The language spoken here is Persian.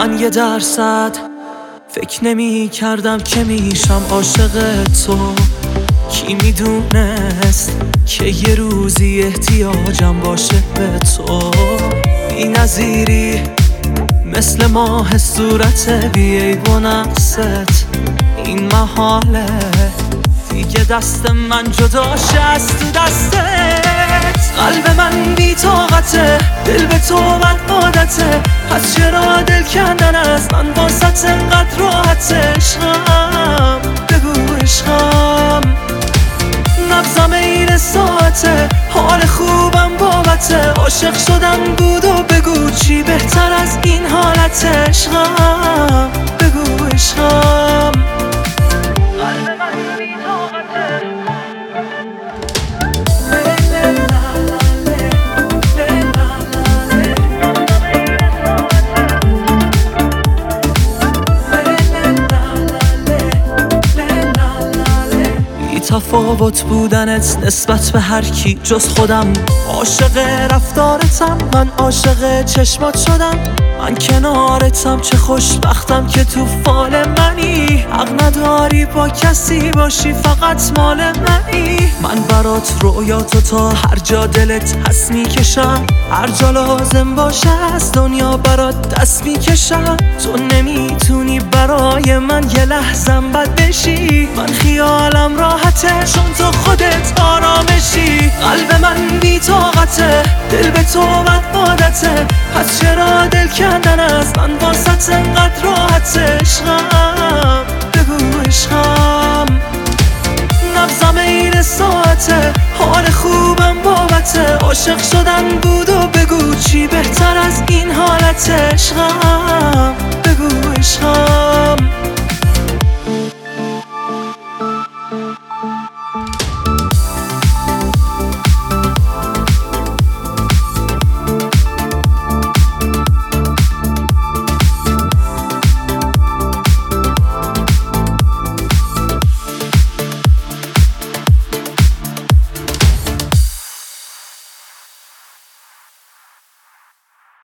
من 1% فکر نمی کردم که میشم عاشق تو. کی میدونست که یه روزی احتیاجم باشه به تو. بی نظیری مثل ماه صورت بی عیب و نقصت. این محاله دیگه دست من جداشه از تو دستت. قلب من بی طاقته، دل به تو بد عادته. پس چرا دل کندن از من واسط انقدر راحته؟ عشقم بگو عشقم، نبضم این ساعته، حال خوبم بابته. عاشق شدن بود و بگو چی بهتر از این حالته؟ عشقم بگو عشقم. قلب من بی طاقته. تفاوت بودنت نسبت به هر کی جز خودم. عاشق رفتارتم، من عاشق چشمات شدم. من کنارتم، چه خوشبختم که تو فال منی. حق نداری با کسی باشی، فقط مال منی. من برات رویاتو تا هر جا دلت هست میکشم. هر جا لازم باشه از دنیا برات دست میکشم. تو نمیتونی برای من یه لحظم بد بشی. من خیالم راحته چون تو خودت آرامشی. قلب من بی طاقته، دل به تو بد عادته. پس چرا دل کندن از من واسط انقدر راحته؟ عشقم بگو عشقم، نبضم این ساعته، حال خوبم بابته. عاشق شدن بود و بگو چی بهتر از این حالته؟ عشقم بگو عشقم.